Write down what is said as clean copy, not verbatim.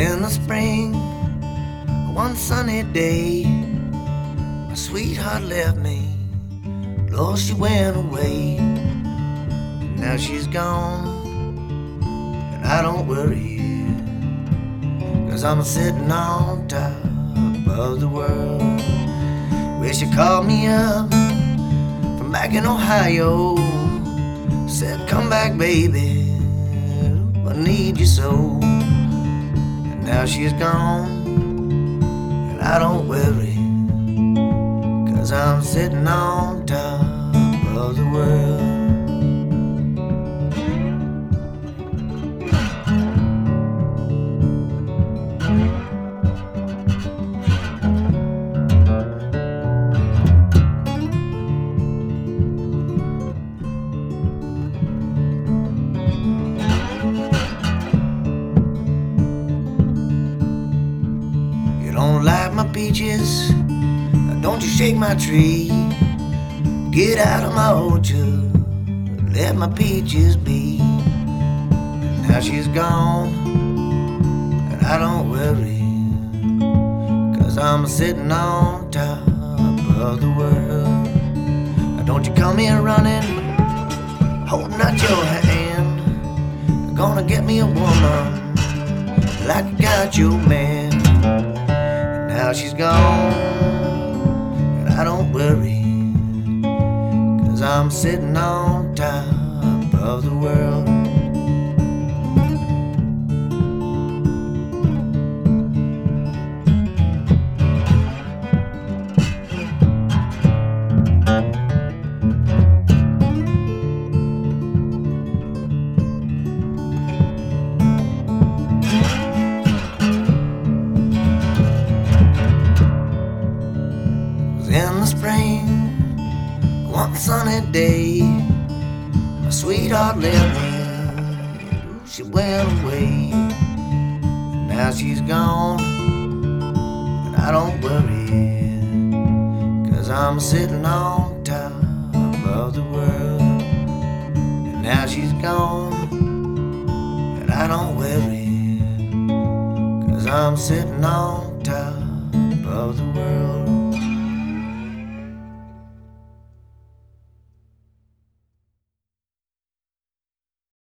in the spring, one sunny day. My sweetheart left me, Lord, she went away. Now she's gone, and I don't worry, 'cause I'm sitting on top of the world. Wish she called me up from back in Ohio, said, come back, baby, I need you so. And now she's gone, and I don't worry, 'cause I'm sitting on top of the world. Don't like my peaches, don't you shake my tree. Get out of my orchard, let my peaches be. Now she's gone, and I don't worry, 'cause I'm sitting on top of the world. Now don't you come here running, holding out your hand. Gonna get me a woman like you got your man. Now she's gone, and I don't worry, 'cause I'm sitting on top of the world. In the spring, one sunny day, my sweetheart left me, she went away. Now she's gone, and I don't worry, 'cause I'm sitting on top of the world. And now she's gone, and I don't worry, 'cause I'm sitting on